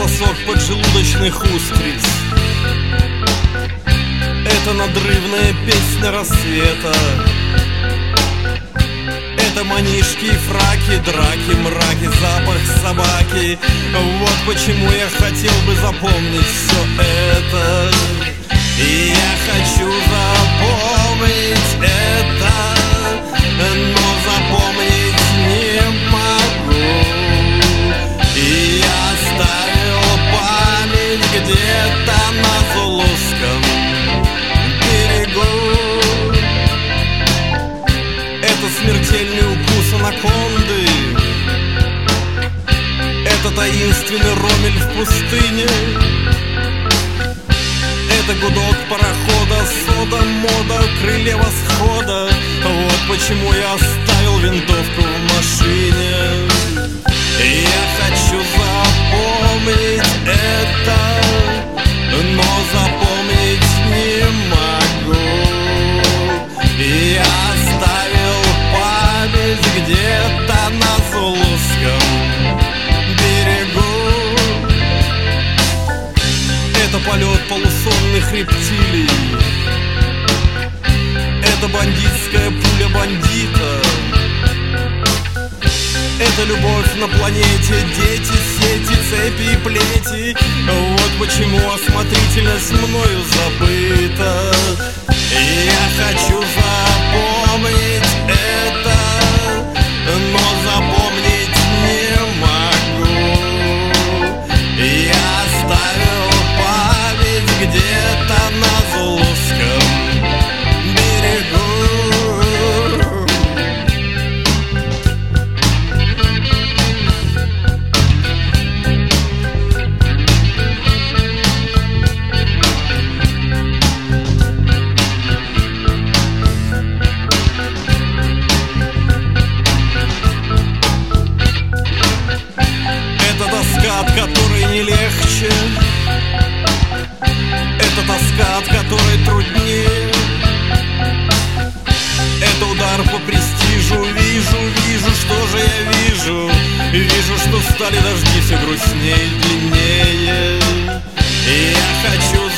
сосок поджелудочных устриц. Это надрывная песня рассвета. Это манишки, фраки, драки, мраки, запах собаки. Вот почему я хотел бы запомнить все это. И я хочу запомнить это, но запомнить не могу. И я оставил память где-то на Зулусском берегу. Это смертельный укус анаконды. Это таинственный ромель в пустыне. Это гудок парохода, сода, мода, крылья восхода. Вот почему я оставил винтовку в машине. И я хочу запомнить это, но запомнить не могу. И я оставил память где-то на Зулусском берегу. Это полет полусонных рептилий. Это бандитская пуля бандита. Это любовь на планете, дети, сети, цепи и плети. Вот почему осмотрительность мною забыта. И я хочу запомнить это, но запомнить не могу. И я оставил память где-то на Зулусском берегу. От которой не легче, это тоска, от которой труднее. Это удар по престижу. Вижу, что же я вижу. Вижу, что стали дожди все грустнее и длиннее. И я хочу